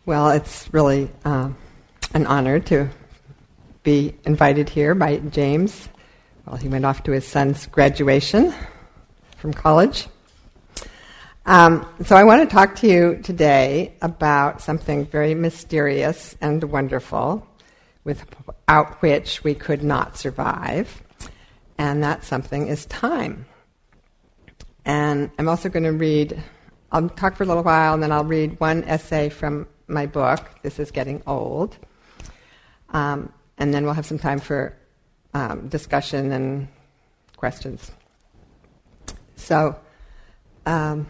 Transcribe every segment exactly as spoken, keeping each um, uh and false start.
Well, it's really uh, an honor to be invited here by James. Well, he went off to his son's graduation from college. Um, so I want to talk to you today about something very mysterious and wonderful, without which we could not survive, and that something is time. And I'm also going to read, I'll talk for a little while, and then I'll read one essay from my book, This Is Getting Old, um, and then we'll have some time for um, discussion and questions. So, um,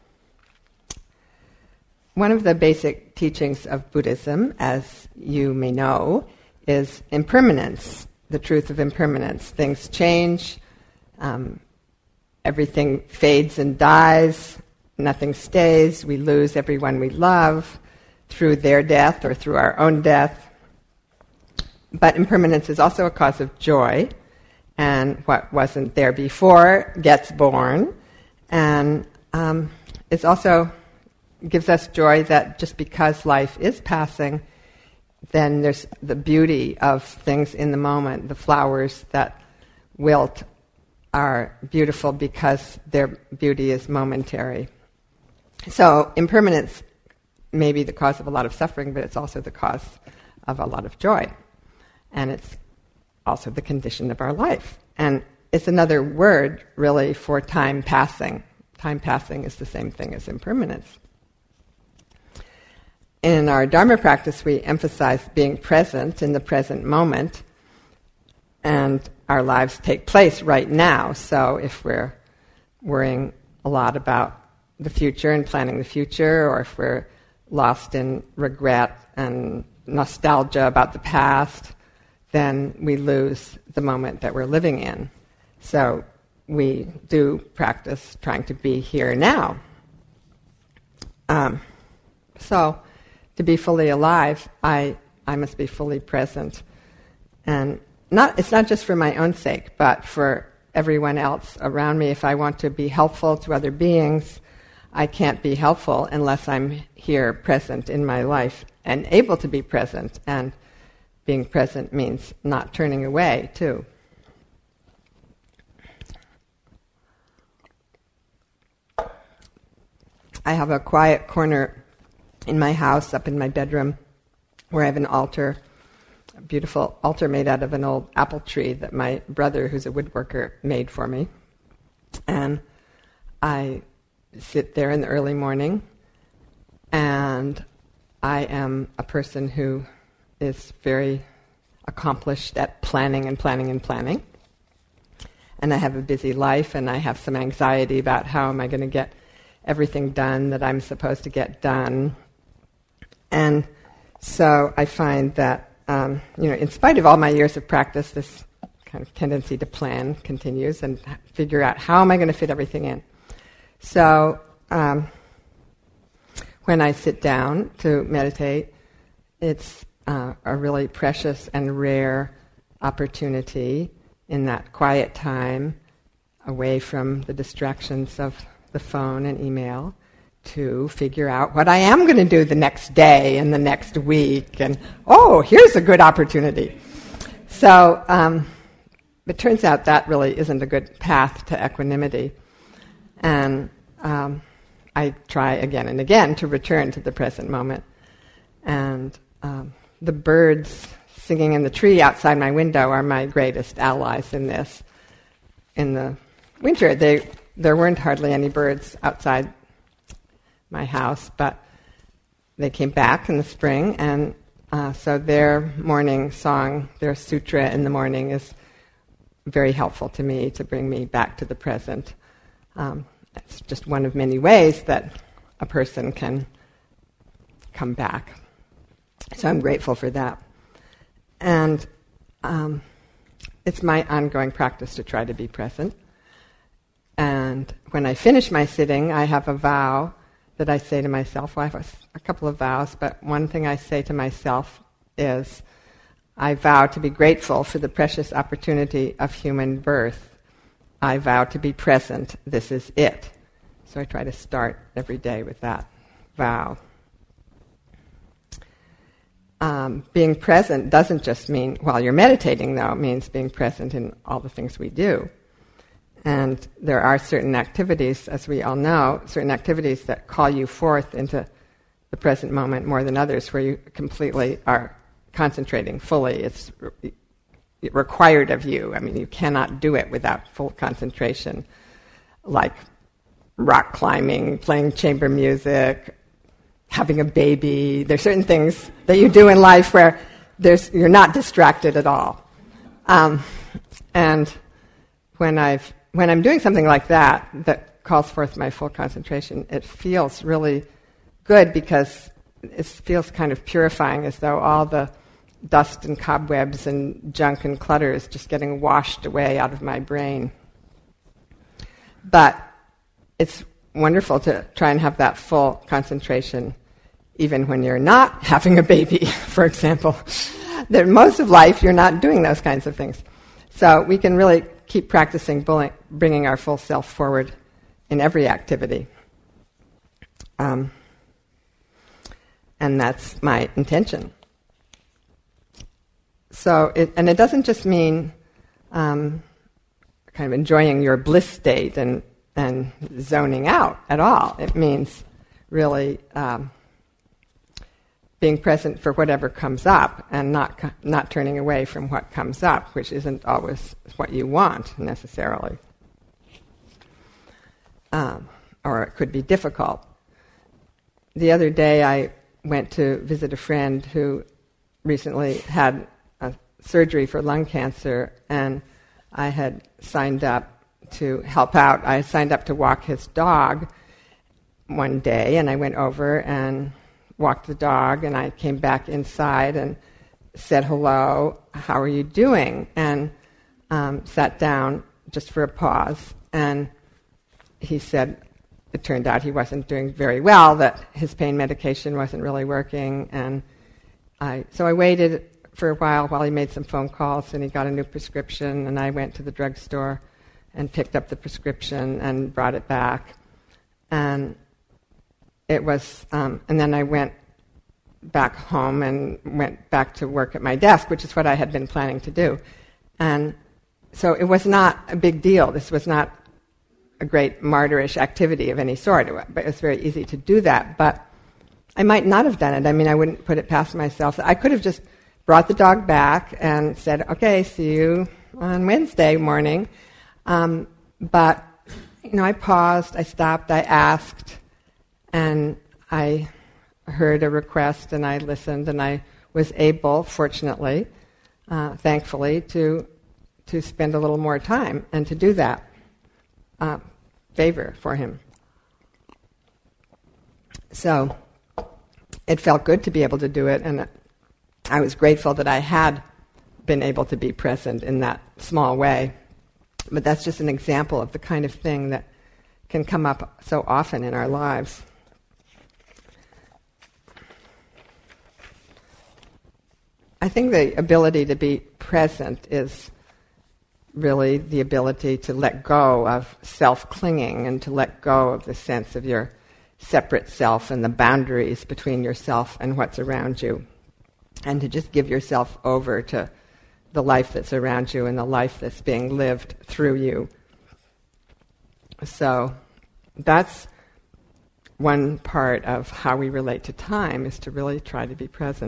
one of the basic teachings of Buddhism, as you may know, is impermanence, the truth of impermanence. Things change, um, everything fades and dies, nothing stays, we lose everyone we love through their death or through our own death. But impermanence is also a cause of joy, and what wasn't there before gets born, and um, it's also gives us joy that just because life is passing, then there's the beauty of things in the moment. The flowers that wilt are beautiful because their beauty is momentary. So impermanence may be the cause of a lot of suffering, but it's also the cause of a lot of joy. And it's also the condition of our life. And it's another word, really, for time passing. Time passing is the same thing as impermanence. In our Dharma practice, we emphasize being present in the present moment, and our lives take place right now. So if we're worrying a lot about the future and planning the future, or if we're lost in regret and nostalgia about the past, then we lose the moment that we're living in. So we do practice trying to be here now. Um, so to be fully alive, I, I must be fully present. And not it's not just for my own sake, but for everyone else around me. If I want to be helpful to other beings, I can't be helpful unless I'm here present in my life and able to be present. And being present means not turning away, too. I have a quiet corner in my house, up in my bedroom, where I have an altar, a beautiful altar made out of an old apple tree that my brother, who's a woodworker, made for me. And I sit there in the early morning, and I am a person who is very accomplished at planning and planning and planning. And I have a busy life, and I have some anxiety about how am I going to get everything done that I'm supposed to get done. And so I find that, um, you know, in spite of all my years of practice, this kind of tendency to plan continues and figure out how am I going to fit everything in. So um, when I sit down to meditate, it's uh, a really precious and rare opportunity in that quiet time, away from the distractions of the phone and email, to figure out what I am going to do the next day and the next week, and oh, here's a good opportunity. So um, it turns out that really isn't a good path to equanimity. And um, I try again and again to return to the present moment. And um, the birds singing in the tree outside my window are my greatest allies in this. In the winter, they, there weren't hardly any birds outside my house, but they came back in the spring, and uh, so their morning song, their sutra in the morning, is very helpful to me to bring me back to the present. Um, it's just one of many ways that a person can come back. So I'm grateful for that. And um, it's my ongoing practice to try to be present. And when I finish my sitting, I have a vow that I say to myself. Well, I have a, a couple of vows, but one thing I say to myself is, I vow to be grateful for the precious opportunity of human birth. I vow to be present. This is it. So I try to start every day with that vow. um, being present doesn't just mean while you're meditating, though. It means being present in all the things we do. And there are certain activities, as we all know, certain activities that call you forth into the present moment more than others, where you completely are concentrating fully. It's re- required of you. I mean, you cannot do it without full concentration, like rock climbing, playing chamber music, having a baby. There's certain things that you do in life where there's, you're not distracted at all. Um, and when I've when I'm doing something like that, that calls forth my full concentration, it feels really good because it feels kind of purifying, as though all the dust and cobwebs and junk and clutter is just getting washed away out of my brain. But it's wonderful to try and have that full concentration even when you're not having a baby, for example. That most of life you're not doing those kinds of things. So we can really keep practicing bullying, bringing our full self forward in every activity. Um, and that's my intention. So, it, and it doesn't just mean um, kind of enjoying your bliss state and, and zoning out at all. It means really um, being present for whatever comes up and not not turning away from what comes up, which isn't always what you want necessarily. Um, or it could be difficult. The other day I went to visit a friend who recently had a surgery for lung cancer, and I had signed up to help out. I signed up to walk his dog one day, and I went over and walked the dog, and I came back inside and said hello, how are you doing? And um, sat down just for a pause, and he said it turned out he wasn't doing very well, that his pain medication wasn't really working, and I so I waited for a while while he made some phone calls, and he got a new prescription, and I went to the drugstore and picked up the prescription and brought it back, and It was, um, and then I went back home and went back to work at my desk, which is what I had been planning to do. And so it was not a big deal. This was not a great martyrish activity of any sort. It was very easy to do that, but I might not have done it. I mean, I wouldn't put it past myself. I could have just brought the dog back and said, okay, see you on Wednesday morning. Um, but, you know, I paused, I stopped, I asked, and I heard a request, and I listened, and I was able, fortunately, uh, thankfully, to to spend a little more time and to do that uh, favor for him. So it felt good to be able to do it, and I was grateful that I had been able to be present in that small way. But that's just an example of the kind of thing that can come up so often in our lives. I think the ability to be present is really the ability to let go of self-clinging and to let go of the sense of your separate self and the boundaries between yourself and what's around you, and to just give yourself over to the life that's around you and the life that's being lived through you. So that's one part of how we relate to time, is to really try to be present.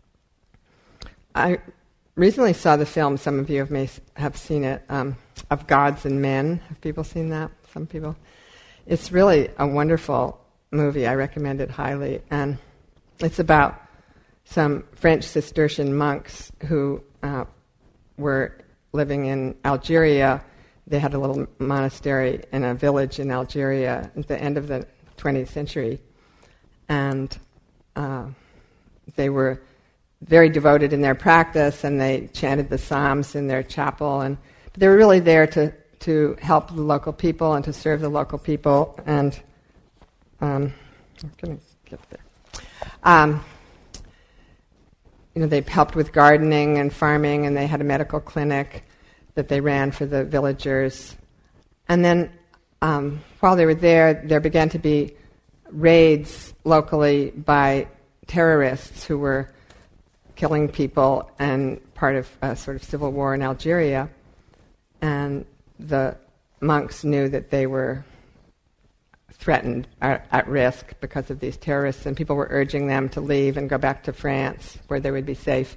I recently saw the film, some of you have, may have seen it, um, Of Gods and Men. Have people seen that? Some people. It's really a wonderful movie. I recommend it highly. And it's about some French Cistercian monks who uh, were living in Algeria. They had a little monastery in a village in Algeria at the end of the twentieth century. And uh, they were very devoted in their practice, and they chanted the Psalms in their chapel, and but they were really there to, to help the local people and to serve the local people, and um, I'm going to get there. Um, you know, they helped with gardening and farming, and they had a medical clinic that they ran for the villagers. And then um, while they were there, there began to be raids locally by terrorists who were killing people and part of a sort of civil war in Algeria. And the monks knew that they were threatened, at, at risk because of these terrorists, and people were urging them to leave and go back to France where they would be safe.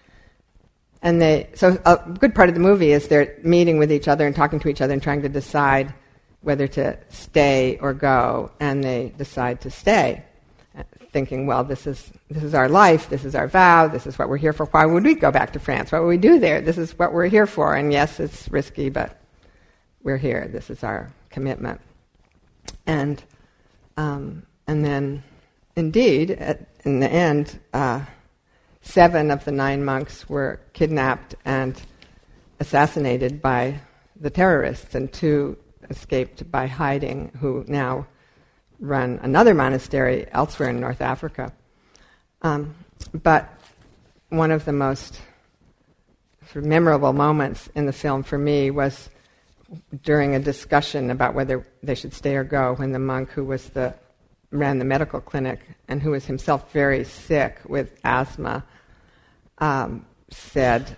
And they, so a good part of the movie is they're meeting with each other and talking to each other and trying to decide whether to stay or go, and they decide to stay, thinking, well, this is this is our life, this is our vow, this is what we're here for. Why would we go back to France? What would we do there? This is what we're here for. And yes, it's risky, but we're here. This is our commitment. And um, and then, indeed, at, in the end, uh, seven of the nine monks were kidnapped and assassinated by the terrorists, and two escaped by hiding, who now run another monastery elsewhere in North Africa. Um, but one of the most sort of memorable moments in the film for me was during a discussion about whether they should stay or go, when the monk who was the ran the medical clinic and who was himself very sick with asthma um, said,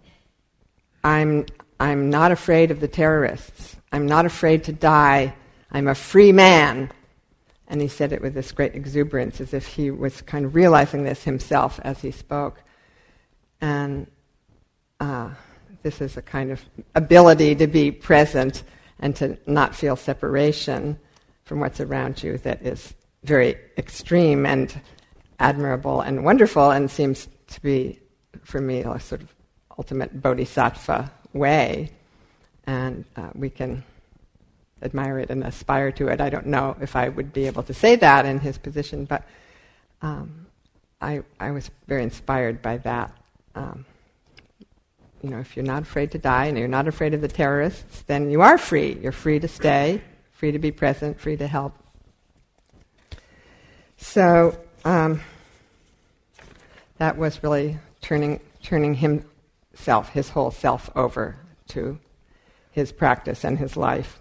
I'm I'm not afraid of the terrorists. I'm not afraid to die. I'm a free man. And he said it with this great exuberance, as if he was kind of realizing this himself as he spoke. And uh, this is a kind of ability to be present and to not feel separation from what's around you that is very extreme and admirable and wonderful, and seems to be, for me, a sort of ultimate bodhisattva way. And uh, we can admire it and aspire to it. I don't know if I would be able to say that in his position, but um, I I was very inspired by that. Um, you know, if you're not afraid to die and you're not afraid of the terrorists, then you are free. You're free to stay, free to be present, free to help. So um, that was really turning turning himself, his whole self, over to his practice and his life.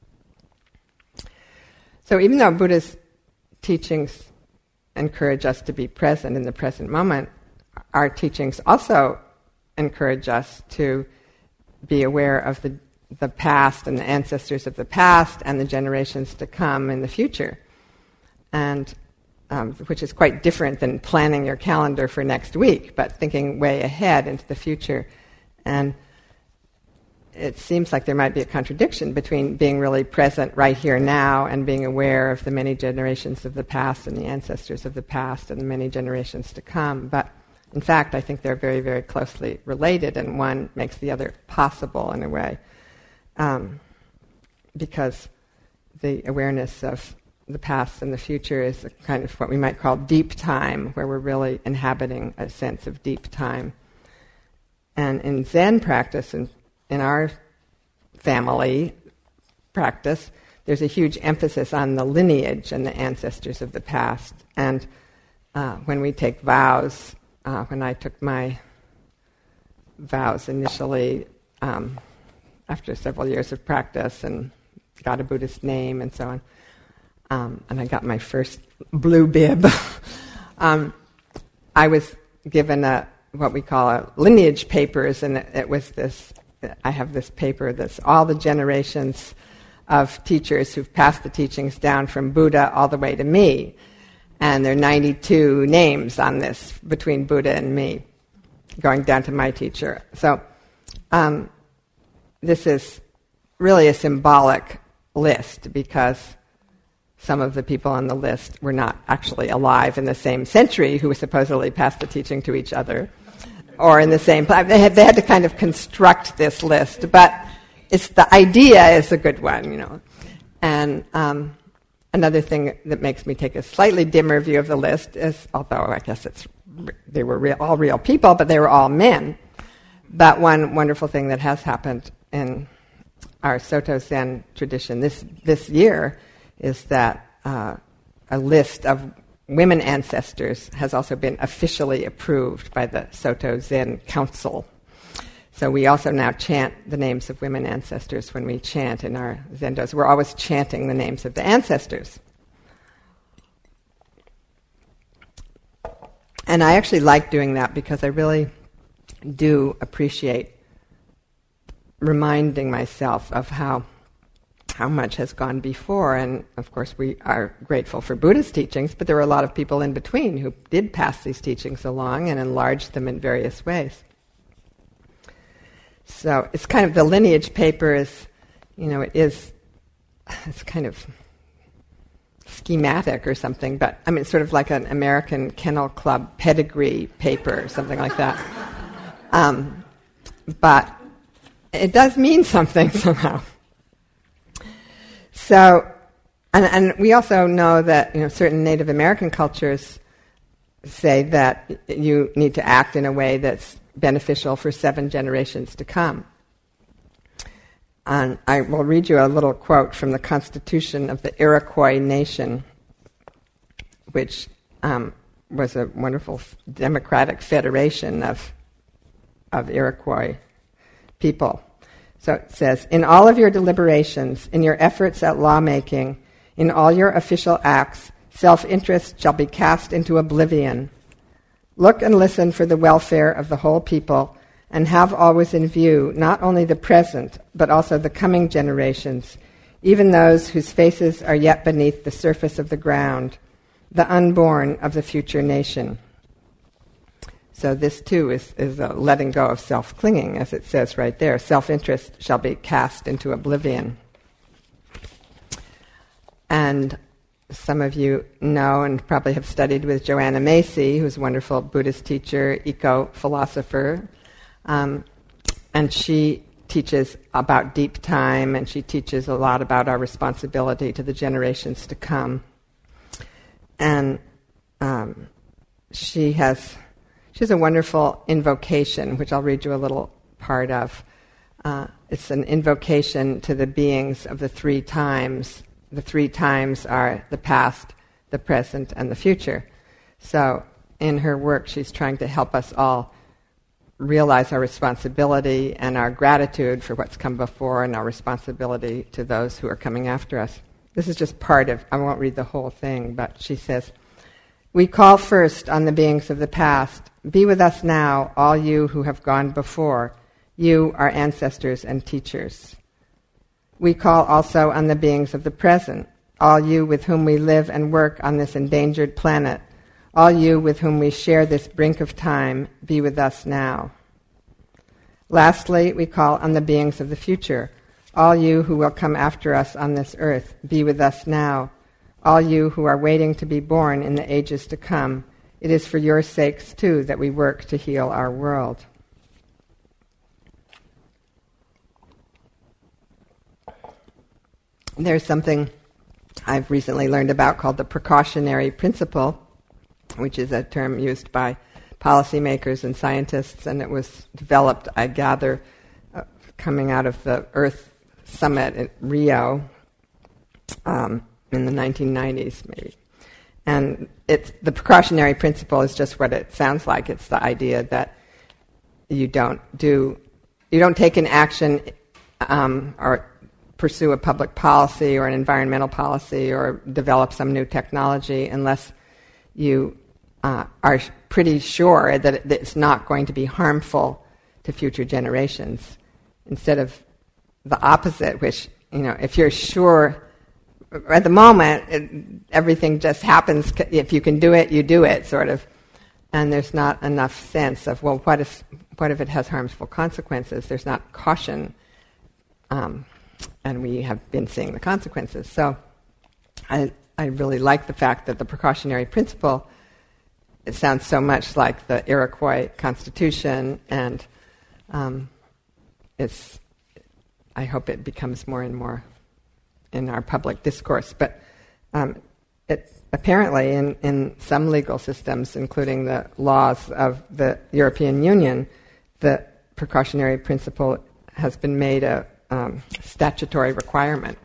So even though Buddha's teachings encourage us to be present in the present moment, our teachings also encourage us to be aware of the the past and the ancestors of the past and the generations to come in the future, and um, which is quite different than planning your calendar for next week, but thinking way ahead into the future. And it seems like there might be a contradiction between being really present right here now and being aware of the many generations of the past and the ancestors of the past and the many generations to come. But in fact, I think they're very, very closely related, and one makes the other possible in a way, um, because the awareness of the past and the future is a kind of what we might call deep time, where we're really inhabiting a sense of deep time. And in Zen practice, and in our family practice, there's a huge emphasis on the lineage and the ancestors of the past. And uh, when we take vows, uh, when I took my vows initially, um, after several years of practice and got a Buddhist name and so on, um, and I got my first blue bib, um, I was given a what we call a lineage papers, and it, it was this. I have this paper that's all the generations of teachers who've passed the teachings down from Buddha all the way to me. And there are ninety-two names on this between Buddha and me, going down to my teacher. So um, this is really a symbolic list, because some of the people on the list were not actually alive in the same century who supposedly passed the teaching to each other, or in the same place. They had, they had to kind of construct this list, but it's the idea is a good one, you know. And um, another thing that makes me take a slightly dimmer view of the list is, although I guess it's they were real, all real people, but they were all men. But one wonderful thing that has happened in our Soto Zen tradition this this year is that uh, a list of women ancestors has also been officially approved by the Soto Zen Council. So we also now chant the names of women ancestors when we chant in our zendos. We're always chanting the names of the ancestors. And I actually like doing that because I really do appreciate reminding myself of how how much has gone before. And of course we are grateful for Buddha's teachings, but there were a lot of people in between who did pass these teachings along and enlarged them in various ways. So it's kind of, the lineage paper is, you know, it is, it's kind of schematic or something, but I mean it's sort of like an American Kennel Club pedigree paper or something like that. Um, but it does mean something somehow. So, and, and we also know that, you know, certain Native American cultures say that you need to act in a way that's beneficial for seven generations to come. And I will read you a little quote from the Constitution of the Iroquois Nation, which um, was a wonderful f- democratic federation of of Iroquois people. So it says, "In all of your deliberations, in your efforts at lawmaking, in all your official acts, self-interest shall be cast into oblivion. Look and listen for the welfare of the whole people, and have always in view not only the present, but also the coming generations, even those whose faces are yet beneath the surface of the ground, the unborn of the future nation." So this too is, is a letting go of self-clinging, as it says right there. Self-interest shall be cast into oblivion. And some of you know and probably have studied with Joanna Macy, who's a wonderful Buddhist teacher, eco-philosopher. Um, and she teaches about deep time, and she teaches a lot about our responsibility to the generations to come. And um, she has she has a wonderful invocation, which I'll read you a little part of. Uh, it's an invocation to the beings of the three times. The three times are the past, the present, and the future. So in her work, she's trying to help us all realize our responsibility and our gratitude for what's come before, and our responsibility to those who are coming after us. This is just part of, I won't read the whole thing, but she says, "We call first on the beings of the past. Be with us now, all you who have gone before, you, our ancestors and teachers. We call also on the beings of the present, all you with whom we live and work on this endangered planet, all you with whom we share this brink of time, be with us now. Lastly, we call on the beings of the future, all you who will come after us on this earth, be with us now. All you who are waiting to be born in the ages to come, it is for your sakes too that we work to heal our world." There's something I've recently learned about called the precautionary principle, which is a term used by policymakers and scientists, and it was developed, I gather, uh, coming out of the Earth Summit at Rio um, in the nineteen nineties, maybe. And it's, the precautionary principle is just what it sounds like. It's the idea that you don't do, you don't take an action um, or pursue a public policy or an environmental policy or develop some new technology unless you uh, are pretty sure that, it, that it's not going to be harmful to future generations, instead of the opposite, which, you know, if you're sure at the moment, it, everything just happens. If you can do it, you do it, sort of. And there's not enough sense of, well, what if what if it has harmful consequences? There's not caution, um, and we have been seeing the consequences. So I I really like the fact that the precautionary principle, it sounds so much like the Iroquois Constitution, and um, it's, I hope it becomes more and more in our public discourse. But um, it apparently in, in some legal systems, including the laws of the European Union, the precautionary principle has been made a um, statutory requirement.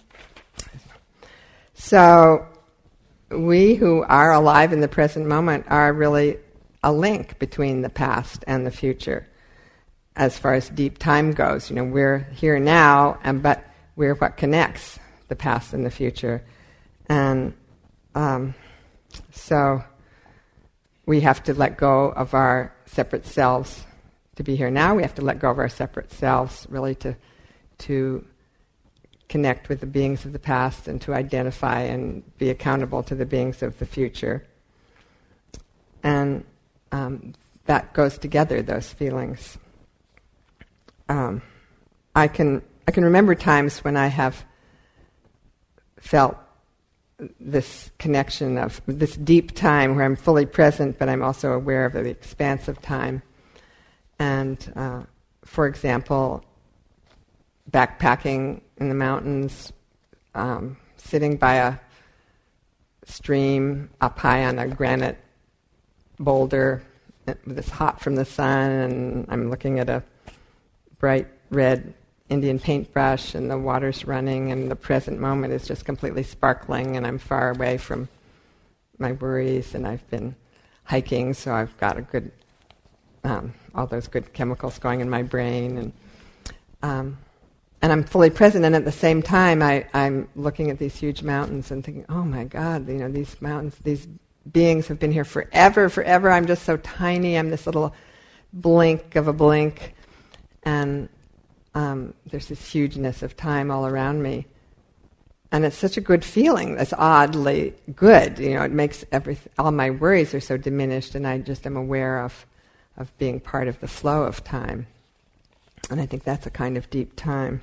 So we who are alive in the present moment are really a link between the past and the future. As far as deep time goes, you know, we're here now, and but we're what connects the past and the future. And um, so we have to let go of our separate selves to be here now. We have to let go of our separate selves, really, to to connect with the beings of the past and to identify and be accountable to the beings of the future. And um, that goes together, those feelings. Um, I can I can remember times when I have felt this connection of this deep time where I'm fully present, but I'm also aware of the expanse of time. And, uh, for example, backpacking in the mountains, um, sitting by a stream up high on a granite boulder, it's hot from the sun, and I'm looking at a bright red Indian paintbrush, and the water's running, and the present moment is just completely sparkling, and I'm far away from my worries, and I've been hiking, so I've got a good, um, all those good chemicals going in my brain, and um, and I'm fully present, and at the same time, I, I'm looking at these huge mountains and thinking, oh my God, you know, these mountains, these beings have been here forever, forever. I'm just so tiny. I'm this little blink of a blink, and Um, there's this hugeness of time all around me. And it's such a good feeling. It's oddly good. You know, it makes everything, all my worries are so diminished, and I just am aware of, of being part of the flow of time. And I think that's a kind of deep time.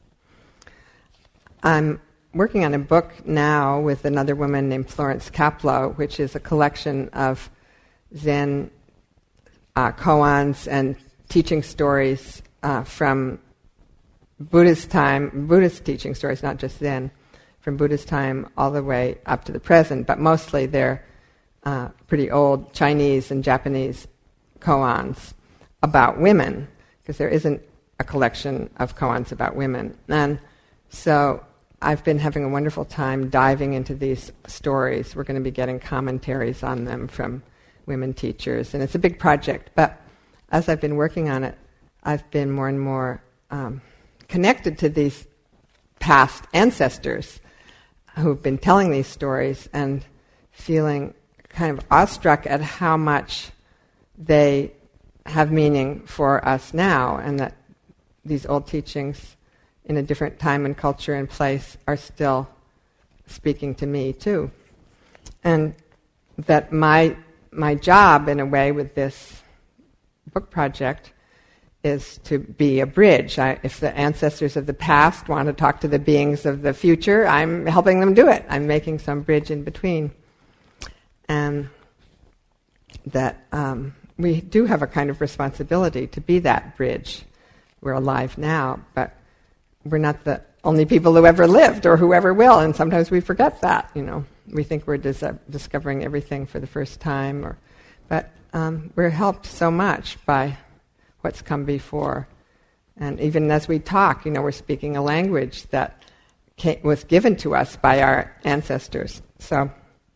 I'm working on a book now with another woman named Florence Kaplow, which is a collection of Zen uh, koans and teaching stories uh, from Buddha's time, Buddhist teaching stories, not just Zen, from Buddha's time all the way up to the present, but mostly they're uh, pretty old Chinese and Japanese koans about women, because there isn't a collection of koans about women. And so I've been having a wonderful time diving into these stories. We're going to be getting commentaries on them from women teachers, and it's a big project, but as I've been working on it, I've been more and more um, connected to these past ancestors who've been telling these stories, and feeling kind of awestruck at how much they have meaning for us now, and that these old teachings in a different time and culture and place are still speaking to me too. And that my my job, in a way, with this book project is to be a bridge. I, if the ancestors of the past want to talk to the beings of the future, I'm helping them do it. I'm making some bridge in between. And that um, we do have a kind of responsibility to be that bridge. We're alive now, but we're not the only people who ever lived or whoever will, and sometimes we forget that, you know. We think we're dis- discovering everything for the first time, or, but um, we're helped so much by what's come before. And even as we talk, you know, we're speaking a language that came, was given to us by our ancestors. So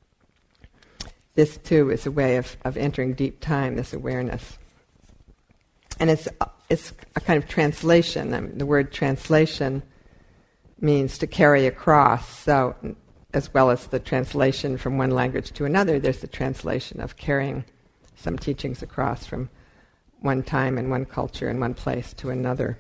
this, too, is a way of, of entering deep time, this awareness. And it's it's a kind of translation. I mean, the word translation means to carry across. So as well as the translation from one language to another, there's the translation of carrying some teachings across from one time and one culture and one place to another.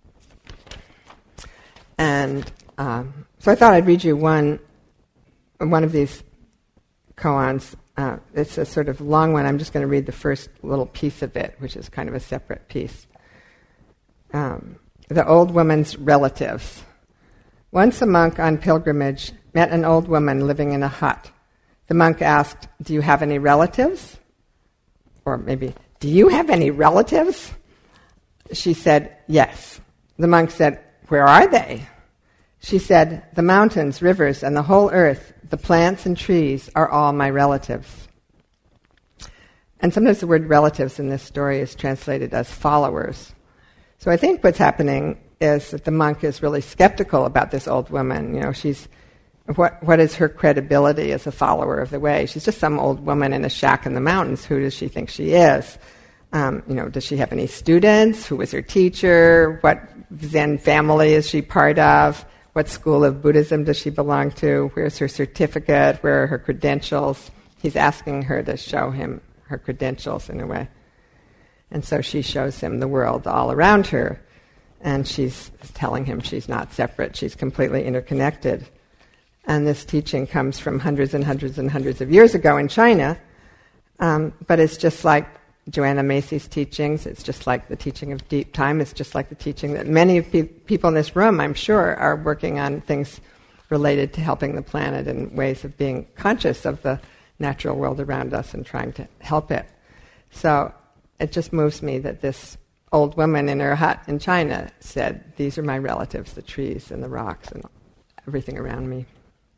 And um, so I thought I'd read you one one of these koans. Uh, it's a sort of long one. I'm just going to read the first little piece of it, which is kind of a separate piece. Um, the old woman's relatives. Once a monk on pilgrimage met an old woman living in a hut. The monk asked, "Do you have any relatives?" Or maybe, "Do you have any relatives?" She said, "Yes." The monk said, "Where are they?" She said, "The mountains, rivers, and the whole earth, the plants and trees are all my relatives." And sometimes the word relatives in this story is translated as followers. So I think what's happening is that the monk is really skeptical about this old woman. You know, she's what what is her credibility as a follower of the way? She's just some old woman in a shack in the mountains. Who does she think she is? Um, you know, does she have any students? Who was her teacher? What Zen family is she part of? What school of Buddhism does she belong to? Where's her certificate? Where are her credentials? He's asking her to show him her credentials in a way. And so she shows him the world all around her, and she's telling him she's not separate, she's completely interconnected. And this teaching comes from hundreds and hundreds and hundreds of years ago in China, um, but it's just like Joanna Macy's teachings, it's just like the teaching of deep time, it's just like the teaching that many pe- people in this room, I'm sure, are working on things related to helping the planet and ways of being conscious of the natural world around us and trying to help it. So it just moves me that this old woman in her hut in China said, these are my relatives, the trees and the rocks and everything around me.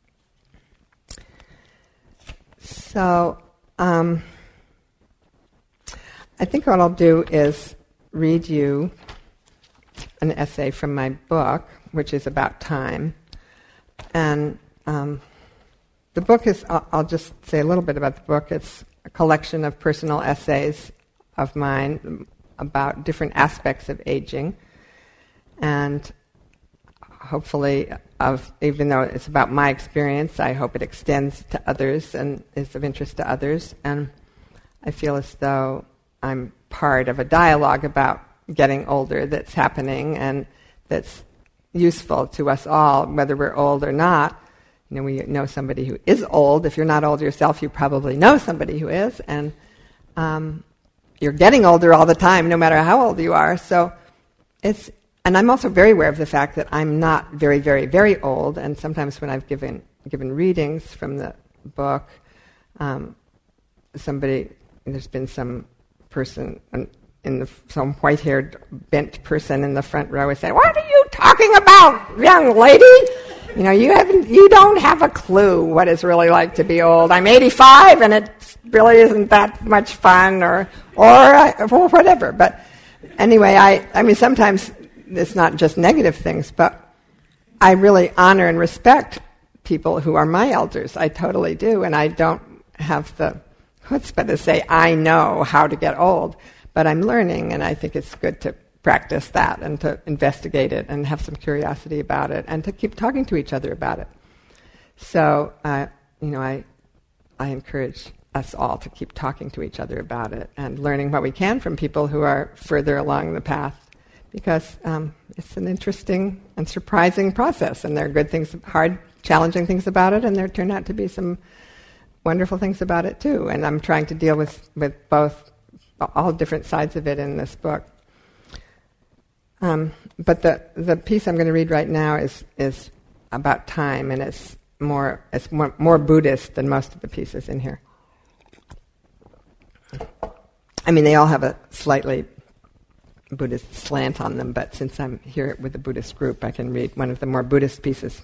So um, I think what I'll do is read you an essay from my book, which is about time. And um, the book is, I'll, I'll just say a little bit about the book. It's a collection of personal essays of mine about different aspects of aging. And hopefully, of, even though it's about my experience, I hope it extends to others and is of interest to others. And I feel as though I'm part of a dialogue about getting older that's happening and that's useful to us all, whether we're old or not. You know, we know somebody who is old. If you're not old yourself, you probably know somebody who is. And um, you're getting older all the time, no matter how old you are. So it's, and I'm also very aware of the fact that I'm not very, very, very old. And sometimes when I've given given readings from the book, um, somebody, there's been some person in the, some white-haired bent person in the front row is saying, "What are you talking about, young lady? You know, you haven't, you don't have a clue what it's really like to be old. I'm eighty-five, and it really isn't that much fun, or or, uh, or whatever." But anyway, I, I mean, sometimes it's not just negative things, but I really honor and respect people who are my elders. I totally do, and I don't have the chutzpah to say I know how to get old. But I'm learning, and I think it's good to practice that and to investigate it and have some curiosity about it and to keep talking to each other about it. So, uh, you know, I I encourage us all to keep talking to each other about it and learning what we can from people who are further along the path, because um, it's an interesting and surprising process, and there are good things, hard, challenging things about it, and there turn out to be some wonderful things about it too. And I'm trying to deal with, with both, all different sides of it in this book. Um, but the the piece I'm going to read right now is is about time, and it's more it's more, more Buddhist than most of the pieces in here. I mean, they all have a slightly Buddhist slant on them, but since I'm here with a Buddhist group, I can read one of the more Buddhist pieces.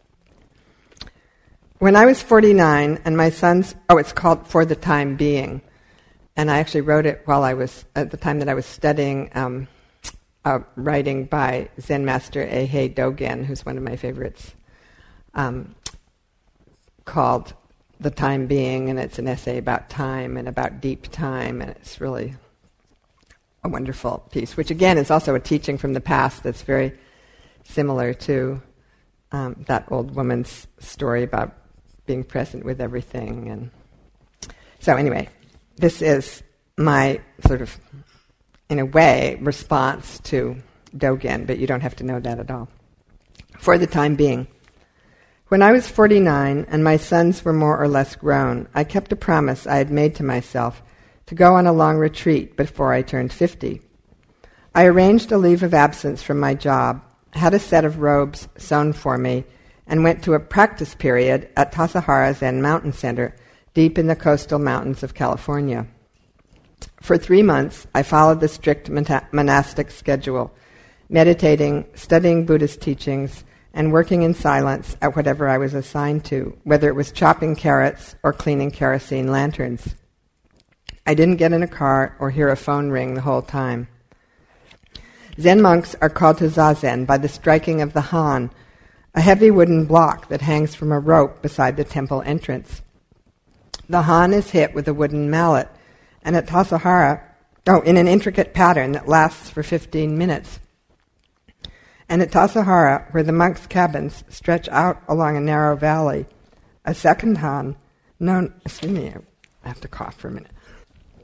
When I was forty-nine, and my sons, oh, it's called For the Time Being. And I actually wrote it while I was, at the time that I was studying um, uh, writing by Zen master Eihei Dogen, who's one of my favorites, um, called The Time Being, and it's an essay about time and about deep time, and it's really a wonderful piece, which again is also a teaching from the past that's very similar to um, that old woman's story about being present with everything. And so anyway, this is my sort of, in a way, response to Dogen, but you don't have to know that at all. For the time being. When I was forty-nine and my sons were more or less grown, I kept a promise I had made to myself to go on a long retreat before I turned fifty. I arranged a leave of absence from my job, had a set of robes sewn for me, and went to a practice period at Tassajara Zen Mountain Center, deep in the coastal mountains of California. For three months, I followed the strict monastic schedule, meditating, studying Buddhist teachings, and working in silence at whatever I was assigned to, whether it was chopping carrots or cleaning kerosene lanterns. I didn't get in a car or hear a phone ring the whole time. Zen monks are called to zazen by the striking of the han, a heavy wooden block that hangs from a rope beside the temple entrance. The han is hit with a wooden mallet, and at Tassajara, oh, in an intricate pattern that lasts for fifteen minutes. And at Tassajara, where the monks' cabins stretch out along a narrow valley, a second han, known, excuse me, I have to cough for a minute.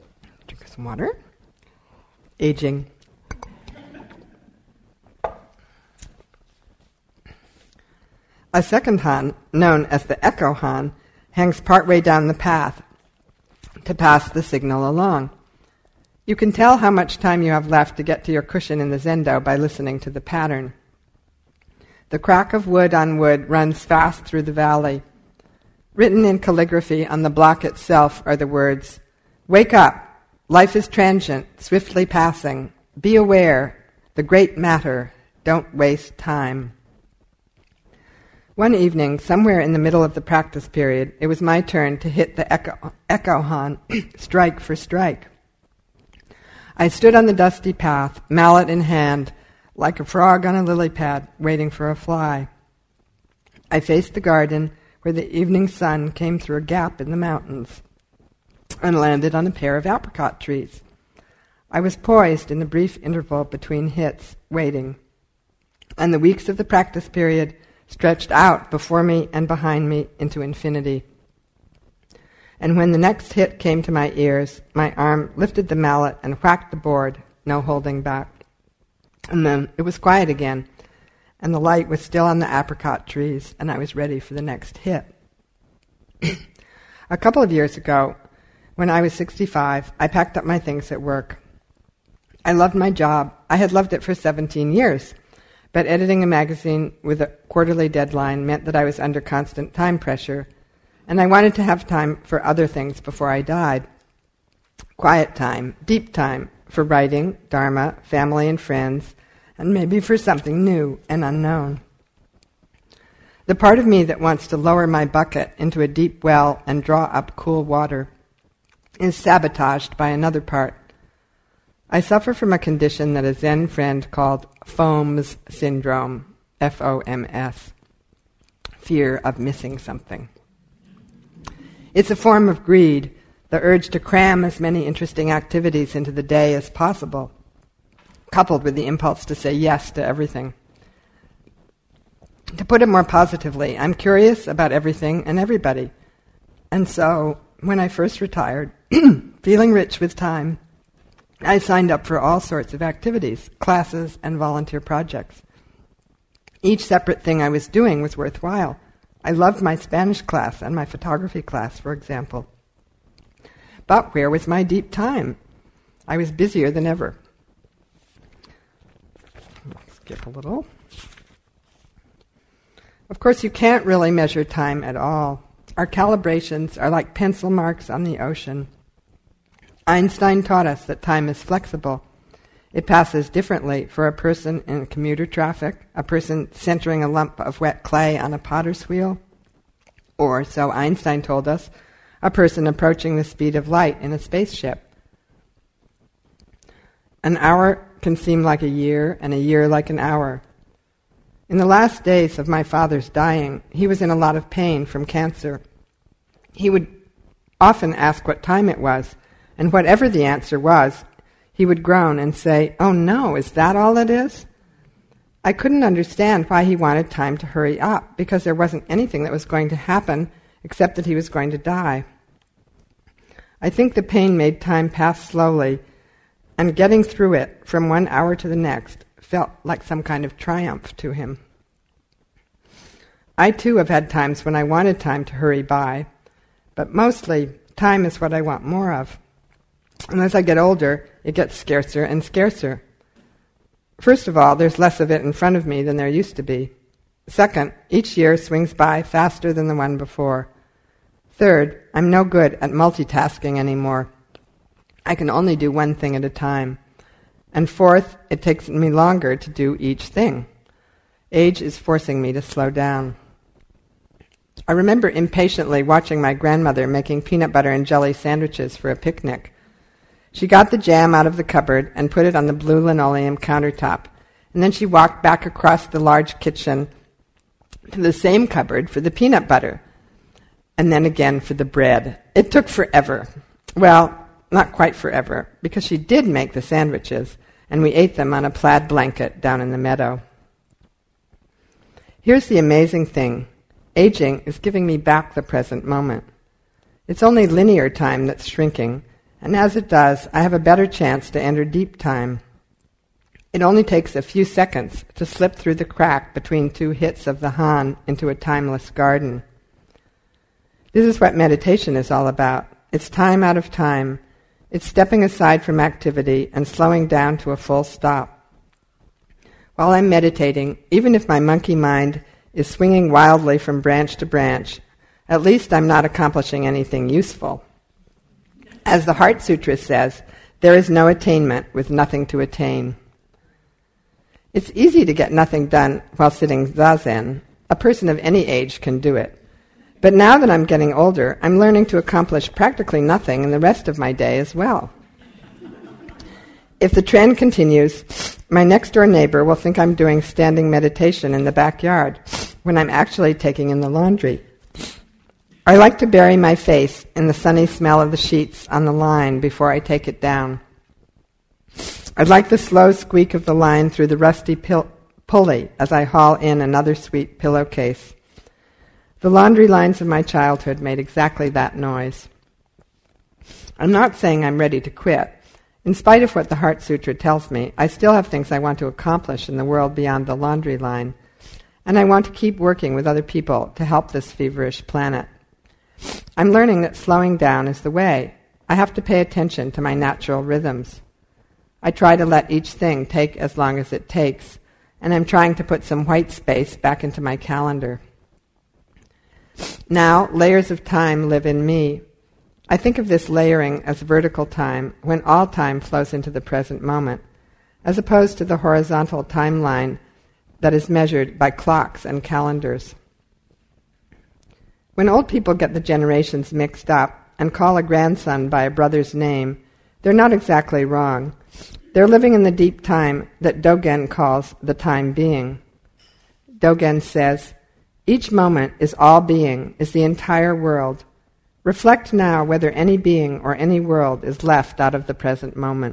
Drink some water. Aging. A second Han, known as the Echo Han, hangs partway down the path to pass the signal along. You can tell how much time you have left to get to your cushion in the zendo by listening to the pattern. The crack of wood on wood runs fast through the valley. Written in calligraphy on the block itself are the words, "Wake up! Life is transient, swiftly passing. Be aware. The great matter. Don't waste time." One evening, somewhere in the middle of the practice period, it was my turn to hit the Echo, echo Han, strike for strike. I stood on the dusty path, mallet in hand, like a frog on a lily pad, waiting for a fly. I faced the garden, where the evening sun came through a gap in the mountains, and landed on a pair of apricot trees. I was poised in the brief interval between hits, waiting, and the weeks of the practice period stretched out before me and behind me into infinity. And when the next hit came to my ears, my arm lifted the mallet and whacked the board, no holding back. And then it was quiet again, and the light was still on the apricot trees, and I was ready for the next hit. A couple of years ago, when I was sixty-five, I packed up my things at work. I loved my job. I had loved it for seventeen years, but editing a magazine with a quarterly deadline meant that I was under constant time pressure, and I wanted to have time for other things before I died. Quiet time, deep time, for writing, dharma, family and friends, and maybe for something new and unknown. The part of me that wants to lower my bucket into a deep well and draw up cool water is sabotaged by another part. I suffer from a condition that a Zen friend called FOMS syndrome, F O M S, fear of missing something. It's a form of greed, the urge to cram as many interesting activities into the day as possible, coupled with the impulse to say yes to everything. To put it more positively, I'm curious about everything and everybody. And so, when I first retired, feeling rich with time, I signed up for all sorts of activities, classes, and volunteer projects. Each separate thing I was doing was worthwhile. I loved my Spanish class and my photography class, for example. But where was my deep time? I was busier than ever. Skip a little. Of course, you can't really measure time at all. Our calibrations are like pencil marks on the ocean. Einstein taught us that time is flexible. It passes differently for a person in commuter traffic, a person centering a lump of wet clay on a potter's wheel, or, so Einstein told us, a person approaching the speed of light in a spaceship. An hour can seem like a year, and a year like an hour. In the last days of my father's dying, he was in a lot of pain from cancer. He would often ask what time it was, and whatever the answer was, he would groan and say, "Oh no, is that all it is?" I couldn't understand why he wanted time to hurry up, because there wasn't anything that was going to happen except that he was going to die. I think the pain made time pass slowly, and getting through it from one hour to the next felt like some kind of triumph to him. I too have had times when I wanted time to hurry by, but mostly time is what I want more of. And as I get older, it gets scarcer and scarcer. First of all, there's less of it in front of me than there used to be. Second, each year swings by faster than the one before. Third, I'm no good at multitasking anymore. I can only do one thing at a time. And fourth, it takes me longer to do each thing. Age is forcing me to slow down. I remember impatiently watching my grandmother making peanut butter and jelly sandwiches for a picnic. She got the jam out of the cupboard and put it on the blue linoleum countertop, and then she walked back across the large kitchen to the same cupboard for the peanut butter, and then again for the bread. It took forever. Well, not quite forever, because she did make the sandwiches, and we ate them on a plaid blanket down in the meadow. Here's the amazing thing. Aging is giving me back the present moment. It's only linear time that's shrinking, And as it does, I have a better chance to enter deep time. It only takes a few seconds to slip through the crack between two hits of the Han into a timeless garden. This is what meditation is all about. It's time out of time. It's stepping aside from activity and slowing down to a full stop. While I'm meditating, even if my monkey mind is swinging wildly from branch to branch, at least I'm not accomplishing anything useful. As the Heart Sutra says, there is no attainment with nothing to attain. It's easy to get nothing done while sitting zazen. A person of any age can do it. But now that I'm getting older, I'm learning to accomplish practically nothing in the rest of my day as well. If the trend continues, my next-door neighbor will think I'm doing standing meditation in the backyard when I'm actually taking in the laundry. I like to bury my face in the sunny smell of the sheets on the line before I take it down. I'd like the slow squeak of the line through the rusty pil- pulley as I haul in another sweet pillowcase. The laundry lines of my childhood made exactly that noise. I'm not saying I'm ready to quit. In spite of what the Heart Sutra tells me, I still have things I want to accomplish in the world beyond the laundry line, and I want to keep working with other people to help this feverish planet. I'm learning that slowing down is the way. I have to pay attention to my natural rhythms. I try to let each thing take as long as it takes, and I'm trying to put some white space back into my calendar. Now, layers of time live in me. I think of this layering as vertical time, when all time flows into the present moment, as opposed to the horizontal timeline that is measured by clocks and calendars. When old people get the generations mixed up and call a grandson by a brother's name, they're not exactly wrong. They're living in the deep time that Dogen calls the time being. Dogen says, each moment is all being, is the entire world. Reflect now whether any being or any world is left out of the present moment.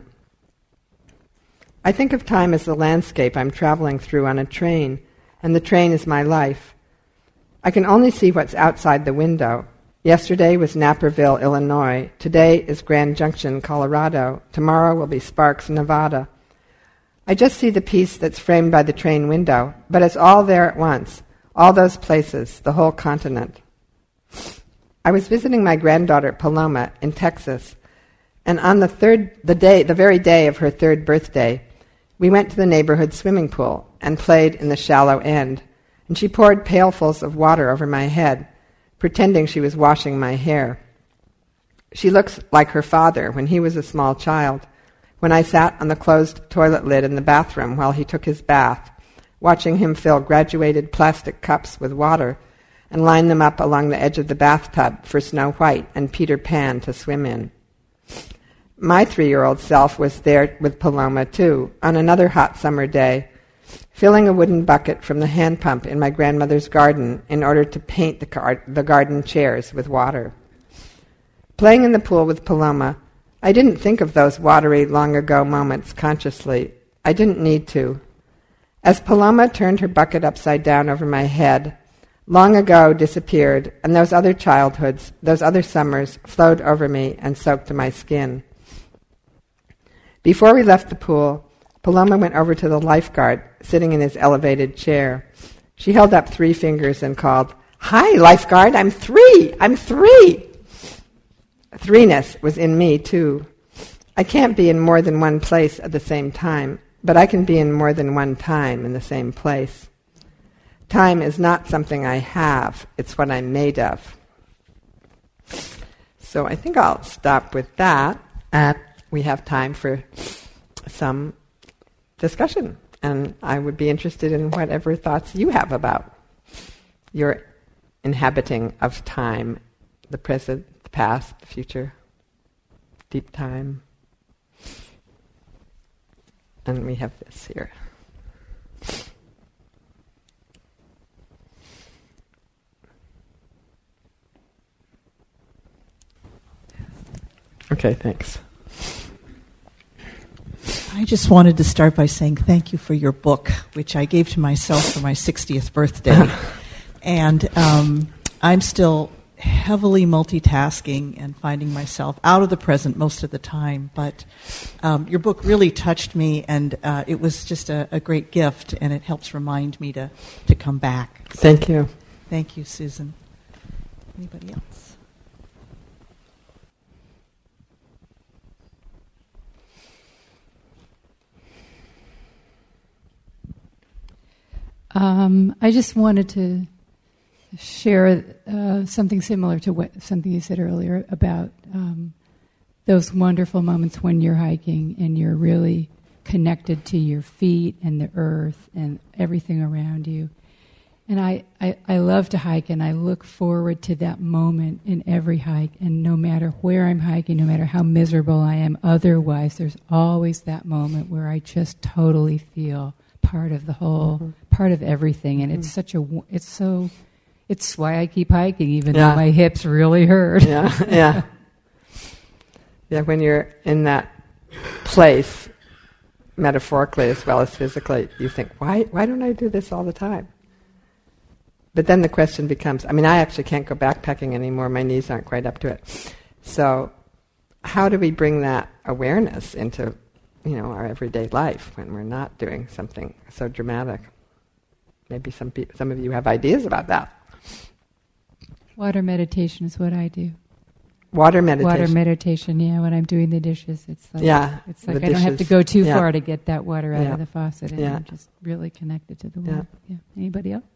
I think of time as the landscape I'm traveling through on a train, and the train is my life. I can only see what's outside the window. Yesterday was Naperville, Illinois. Today is Grand Junction, Colorado. Tomorrow will be Sparks, Nevada. I just see the piece that's framed by the train window, but it's all there at once, all those places, the whole continent. I was visiting my granddaughter Paloma in Texas, and on the third, the day, the very day of her third birthday, we went to the neighborhood swimming pool and played in the shallow end, and she poured pailfuls of water over my head, pretending she was washing my hair. She looks like her father when he was a small child, when I sat on the closed toilet lid in the bathroom while he took his bath, watching him fill graduated plastic cups with water and line them up along the edge of the bathtub for Snow White and Peter Pan to swim in. My three-year-old self was there with Paloma, too, on another hot summer day, filling a wooden bucket from the hand pump in my grandmother's garden in order to paint the, car- the garden chairs with water. Playing in the pool with Paloma, I didn't think of those watery, long-ago moments consciously. I didn't need to. As Paloma turned her bucket upside down over my head, long ago disappeared, and those other childhoods, those other summers, flowed over me and soaked to my skin. Before we left the pool, Paloma went over to the lifeguard, sitting in his elevated chair. She held up three fingers and called, "Hi, lifeguard, I'm three! I'm three!" Threeness was in me, too. I can't be in more than one place at the same time, but I can be in more than one time in the same place. Time is not something I have, it's what I'm made of. So I think I'll stop with that. Uh, we have time for some discussion, and I would be interested in whatever thoughts you have about your inhabiting of time, the present, the past, the future, deep time. And we have this here. Okay, thanks. I just wanted to start by saying thank you for your book, which I gave to myself for my sixtieth birthday. And um, I'm still heavily multitasking and finding myself out of the present most of the time. But um, your book really touched me, and uh, it was just a, a great gift, and it helps remind me to, to come back. Thank you. Thank you, Susan. Anybody else? Um, I just wanted to share uh, something similar to what something you said earlier about um, those wonderful moments when you're hiking and you're really connected to your feet and the earth and everything around you. And I, I, I love to hike, and I look forward to that moment in every hike. And no matter where I'm hiking, no matter how miserable I am otherwise, there's always that moment where I just totally feel part of the whole, mm-hmm. part of everything. And mm-hmm. it's such a, it's so, it's why I keep hiking, even yeah. though my hips really hurt. Yeah, yeah. Yeah, when you're in that place, metaphorically as well as physically, you think, why, why don't I do this all the time? But then the question becomes, I mean, I actually can't go backpacking anymore. My knees aren't quite up to it. So how do we bring that awareness into, you know, our everyday life when we're not doing something so dramatic? Maybe some pe- some of you have ideas about that. Water meditation is what I do. Water meditation. Water meditation, yeah. When I'm doing the dishes, it's like yeah, it's like I don't have to go too yeah. far to get that water out yeah. of the faucet, and yeah. I'm just really connected to the water. Yeah. yeah. Anybody else?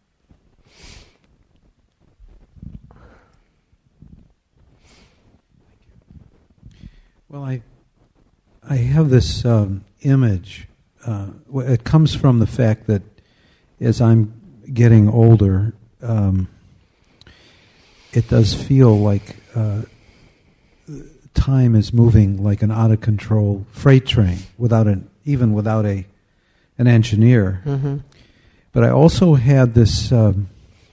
Well, I I have this um, image. Uh, it comes from the fact that as I'm getting older, um, it does feel like uh, time is moving like an out of control freight train without an even without a an engineer. Mm-hmm. But I also had this. Um,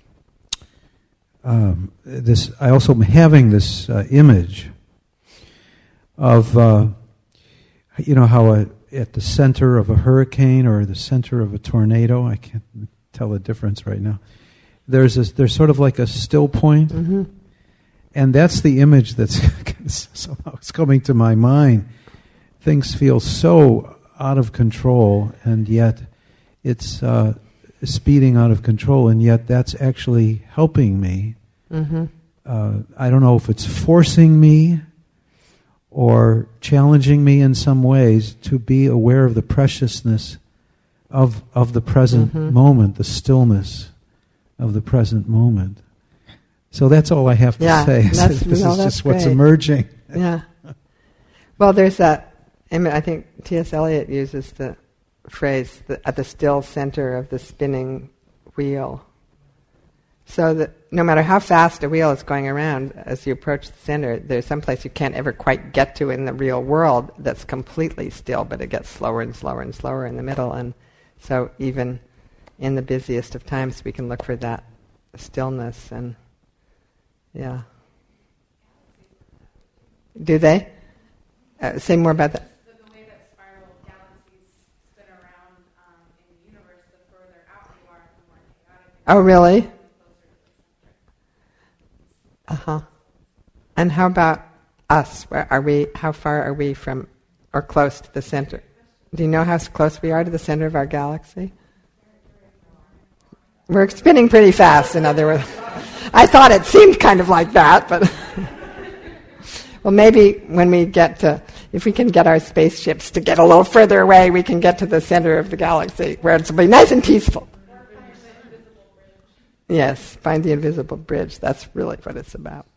um, this I also am having this uh, image of, uh, you know, how a, at the center of a hurricane or the center of a tornado, I can't tell the difference right now, there's a, there's sort of like a still point, mm-hmm. and that's the image that's somehow it's coming to my mind. Things feel so out of control, and yet it's uh, speeding out of control, and yet that's actually helping me. Mm-hmm. Uh, I don't know if it's forcing me or challenging me in some ways to be aware of the preciousness of of the present mm-hmm. moment, the stillness of the present moment. So that's all I have to yeah, say. That's, this no, is that's just what's great. emerging. Yeah. Well, there's that, I think T S Eliot uses the phrase, the, at the still center of the spinning wheel. So that no matter how fast a wheel is going around, as you approach the center, there's some place you can't ever quite get to in the real world that's completely still, but it gets slower and slower and slower in the middle. And so even in the busiest of times, we can look for that stillness. And yeah. Do they? Uh, say more about that. So the way that spiral galaxies spin around um, in the universe, the further out you are, the more chaotic. Oh, really? Uh-huh. And how about us? Where are we? How far are we from, or close to the center? Do you know how close we are to the center of our galaxy? We're spinning pretty fast, in other words. I thought it seemed kind of like that, but... Well, maybe when we get to, if we can get our spaceships to get a little further away, we can get to the center of the galaxy, where it'll be nice and peaceful. Yes, find the invisible bridge. That's really what it's about.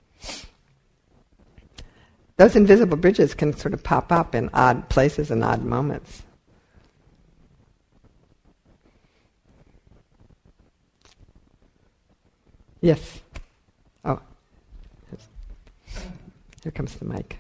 Those invisible bridges can sort of pop up in odd places and odd moments. Yes. Oh. Here comes the mic.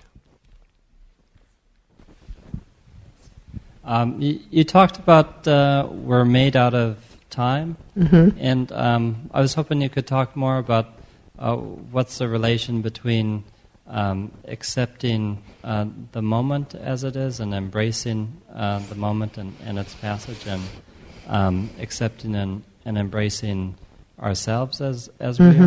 Um, you, you talked about uh, we're made out of time, mm-hmm. and um, I was hoping you could talk more about uh, what's the relation between um, accepting uh, the moment as it is and embracing uh, the moment and, and its passage, and um, accepting and, and embracing ourselves as, as mm-hmm. we are.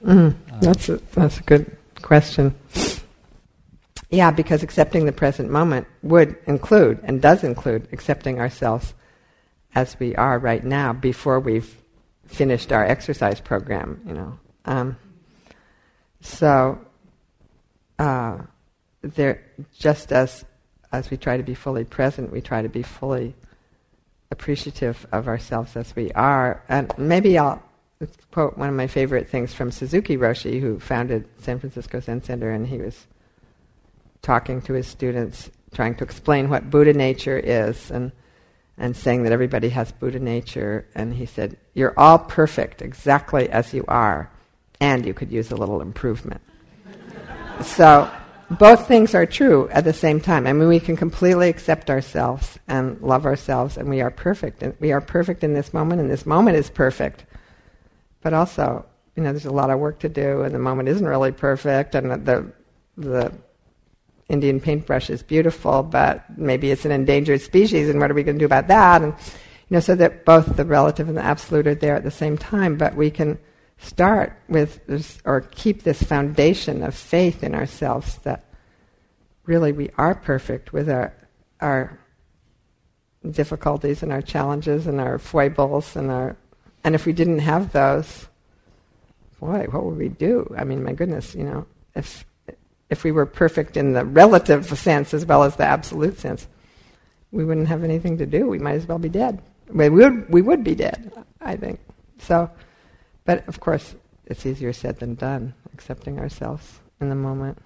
Mm, Uh, that's a, that's a good question. Yeah, because accepting the present moment would include, and does include, accepting ourselves as we are right now before we've finished our exercise program, you know. Um, so, uh, there, just as as we try to be fully present, we try to be fully appreciative of ourselves as we are. And maybe I'll quote one of my favorite things from Suzuki Roshi, who founded San Francisco Zen Center, and he was talking to his students, trying to explain what Buddha nature is, and and saying that everybody has Buddha nature. And he said, "You're all perfect exactly as you are, and you could use a little improvement." So both things are true at the same time. I mean, we can completely accept ourselves and love ourselves, and we are perfect. And we are perfect in this moment, and this moment is perfect. But also, you know, there's a lot of work to do, and the moment isn't really perfect, and the the Indian paintbrush is beautiful, but maybe it's an endangered species, and what are we going to do about that? And you know, so that both the relative and the absolute are there at the same time, but we can start with this, or keep this foundation of faith in ourselves that really we are perfect with our our difficulties and our challenges and our foibles and our and if we didn't have those, boy, what would we do? I mean, my goodness, you know, if if we were perfect in the relative sense as well as the absolute sense, we wouldn't have anything to do. We might as well be dead. We would we would be dead, I think. So. But, of course, it's easier said than done, accepting ourselves in the moment.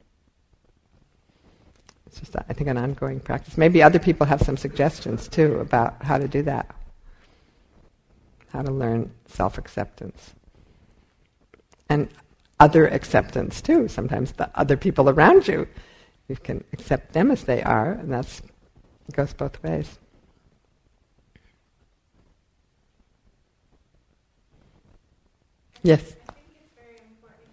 It's just, I think, an ongoing practice. Maybe other people have some suggestions, too, about how to do that, how to learn self-acceptance. And other acceptance, too. Sometimes the other people around you, you can accept them as they are, and that's it goes both ways. Yes. I think it's very important.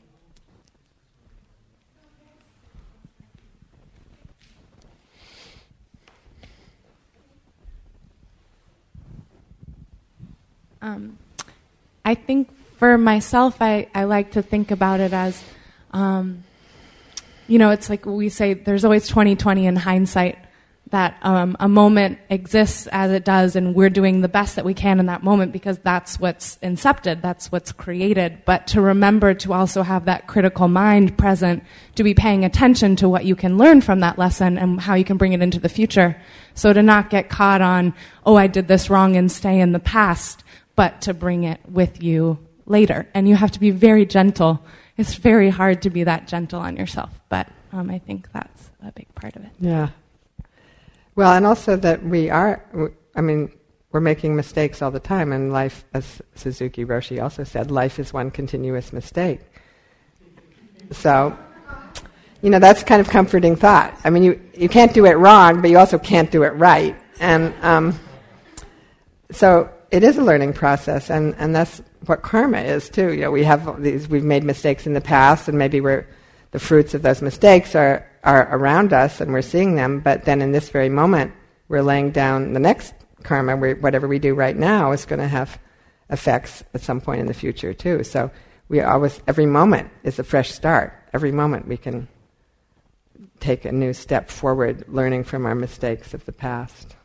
Um, I think for myself, I, I like to think about it as, um, you know, it's like we say there's always twenty twenty in hindsight, that um, a moment exists as it does, and we're doing the best that we can in that moment because that's what's incepted, that's what's created. But to remember to also have that critical mind present, to be paying attention to what you can learn from that lesson and how you can bring it into the future. So to not get caught on, oh, I did this wrong, and stay in the past, but to bring it with you later. And you have to be very gentle. It's very hard to be that gentle on yourself, but um, I think that's a big part of it. Yeah. Well, and also that we are, I mean, we're making mistakes all the time, and life, as Suzuki Roshi also said, life is one continuous mistake. So, you know, that's kind of comforting thought. I mean, you, you can't do it wrong, but you also can't do it right. And um, so it is a learning process, and, and that's what karma is too. You know, we have these, we've made mistakes in the past, and maybe we're, the fruits of those mistakes are are around us and we're seeing them, but then in this very moment we're laying down the next karma. Where whatever we do right now is going to have effects at some point in the future too. So we always, every moment is a fresh start. Every moment we can take a new step forward, learning from our mistakes of the past.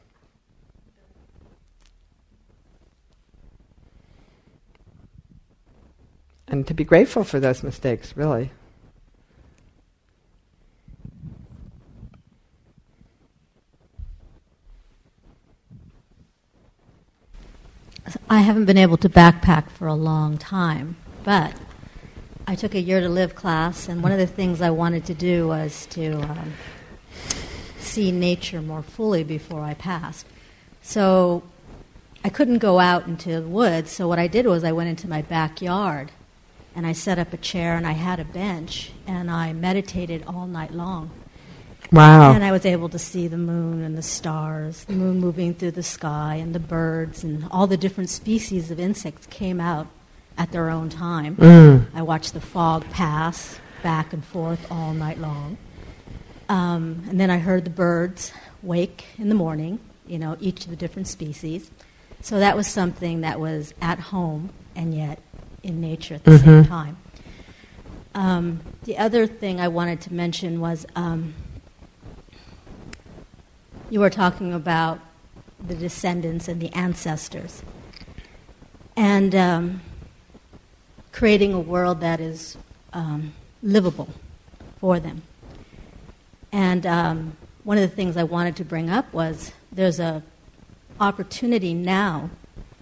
And to be grateful for those mistakes, really. I haven't been able to backpack for a long time, but I took a year to live class, and one of the things I wanted to do was to um, see nature more fully before I passed. So I couldn't go out into the woods, so what I did was I went into my backyard, and I set up a chair, and I had a bench, and I meditated all night long. Wow. And I was able to see the moon and the stars, the moon moving through the sky, and the birds, and all the different species of insects came out at their own time. Mm. I watched the fog pass back and forth all night long. Um, and then I heard the birds wake in the morning, you know, each of the different species. So that was something that was at home and yet in nature at the mm-hmm. same time. Um, the other thing I wanted to mention was um, you were talking about the descendants and the ancestors, and um, creating a world that is um, livable for them. And um, one of the things I wanted to bring up was there's a opportunity now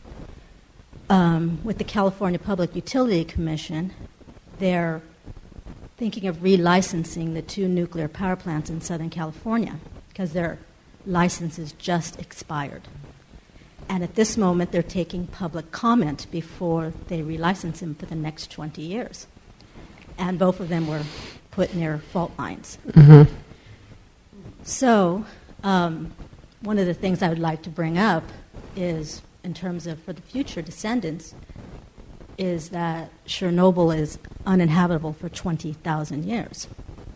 um, with the California Public Utility Commission. They're thinking of relicensing the two nuclear power plants in Southern California because their licenses just expired. And at this moment, they're taking public comment before they relicense them for the next twenty years. And both of them were put near fault lines. Mm-hmm. So um, one of the things I would like to bring up is, in terms of for the future descendants, is that Chernobyl is uninhabitable for twenty thousand years.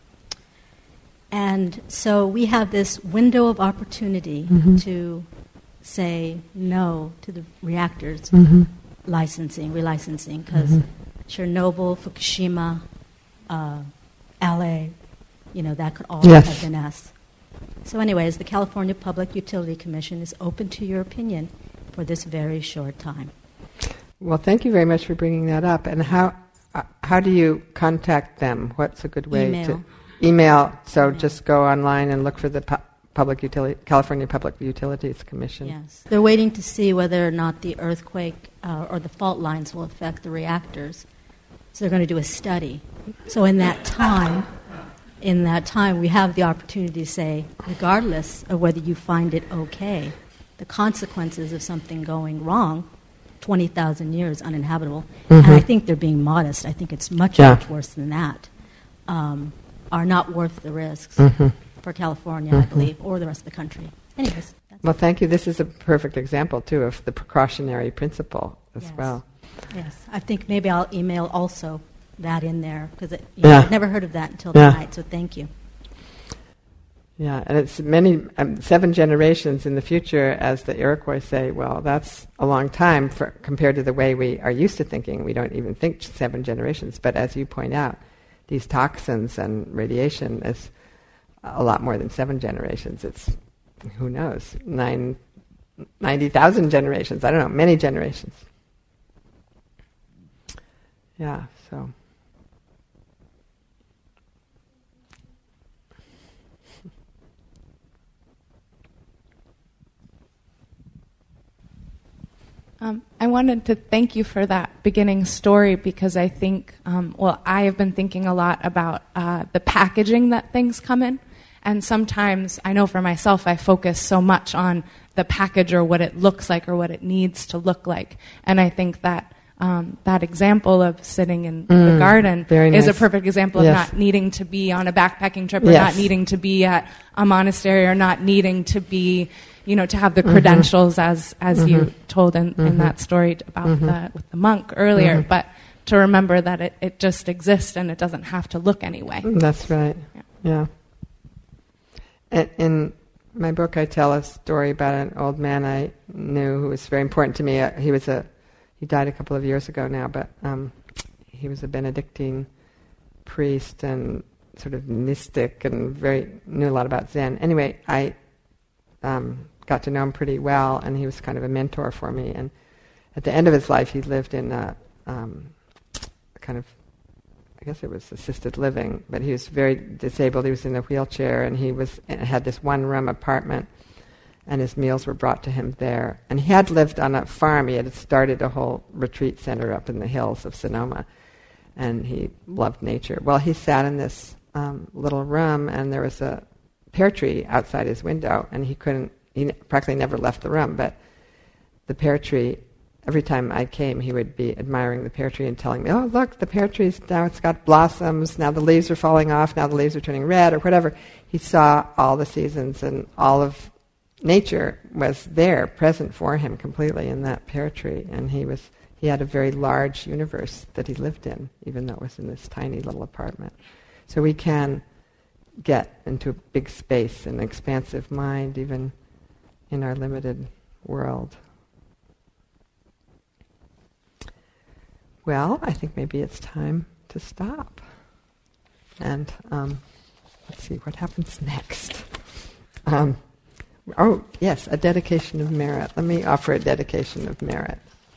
And so we have this window of opportunity mm-hmm. to say no to the reactors mm-hmm. licensing, relicensing, because mm-hmm. Chernobyl, Fukushima, uh, L A, you know, that could all yes. have been us. So anyways, the California Public Utility Commission is open to your opinion for this very short time. Well, thank you very much for bringing that up. And how uh, how do you contact them? What's a good way Email. to email? So Email. Just go online and look for the pu- Public Utility California Public Utilities Commission. Yes, they're waiting to see whether or not the earthquake uh, or the fault lines will affect the reactors. So they're going to do a study. So in that time, in that time, we have the opportunity to say, regardless of whether you find it okay, the consequences of something going wrong, twenty thousand years uninhabitable, mm-hmm. and I think they're being modest. I think it's much, yeah. much worse than that, um, are not worth the risks mm-hmm. for California, mm-hmm. I believe, or the rest of the country. Anyways. That's Well, thank you. This is a perfect example, too, of the precautionary principle as Yes. well. Yes, I think maybe I'll email also that in there, because you Yeah. know, I've never heard of that until Yeah. tonight, so thank you. Yeah, and it's many, um, seven generations in the future, as the Iroquois say. Well, that's a long time for, compared to the way we are used to thinking. We don't even think seven generations. But as you point out, these toxins and radiation is a lot more than seven generations. It's, who knows, nine, ninety thousand generations. I don't know, many generations. Yeah, so... Um, I wanted to thank you for that beginning story because I think, um, well, I have been thinking a lot about uh, the packaging that things come in. And sometimes, I know for myself, I focus so much on the package or what it looks like or what it needs to look like. And I think that um, that example of sitting in Mm, the garden very is nice. a perfect example Yes. of not needing to be on a backpacking trip or Yes. not needing to be at a monastery or not needing to be, you know, to have the credentials mm-hmm. as as mm-hmm. you told in, mm-hmm. in that story about mm-hmm. the with the monk earlier, mm-hmm. but to remember that it, it just exists and it doesn't have to look anyway. That's right. Yeah. Yeah. And in my book, I tell a story about an old man I knew who was very important to me. Uh, he was a he died a couple of years ago now, but um, he was a Benedictine priest and sort of mystic and very knew a lot about Zen. Anyway, I um, got to know him pretty well, and he was kind of a mentor for me. And at the end of his life, he lived in a um, kind of, I guess it was assisted living, but he was very disabled. He was in a wheelchair, and he was had this one-room apartment, and his meals were brought to him there. And he had lived on a farm. He had started a whole retreat center up in the hills of Sonoma, and he loved nature. Well, he sat in this um, little room, and there was a pear tree outside his window, and he couldn't, he n- practically never left the room, but the pear tree, every time I came, he would be admiring the pear tree and telling me, oh, look, the pear tree's now it's got blossoms, now the leaves are falling off, now the leaves are turning red, or whatever. He saw all the seasons, and all of nature was there, present for him completely in that pear tree, and he was he had a very large universe that he lived in, even though it was in this tiny little apartment. So we can get into a big space, an expansive mind, even in our limited world. Well, I think maybe it's time to stop. And um, let's see what happens next. Um, oh, yes, a dedication of merit. Let me offer a dedication of merit.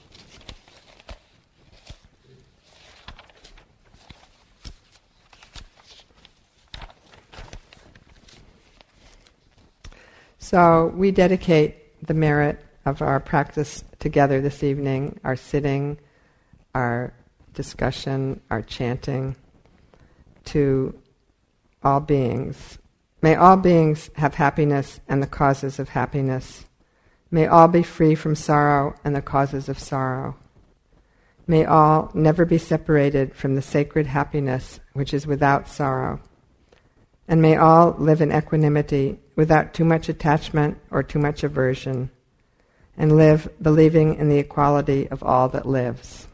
So we dedicate the merit of our practice together this evening, our sitting, our discussion, our chanting, to all beings. May all beings have happiness and the causes of happiness. May all be free from sorrow and the causes of sorrow. May all never be separated from the sacred happiness which is without sorrow. And may all live in equanimity without too much attachment or too much aversion, and live believing in the equality of all that lives.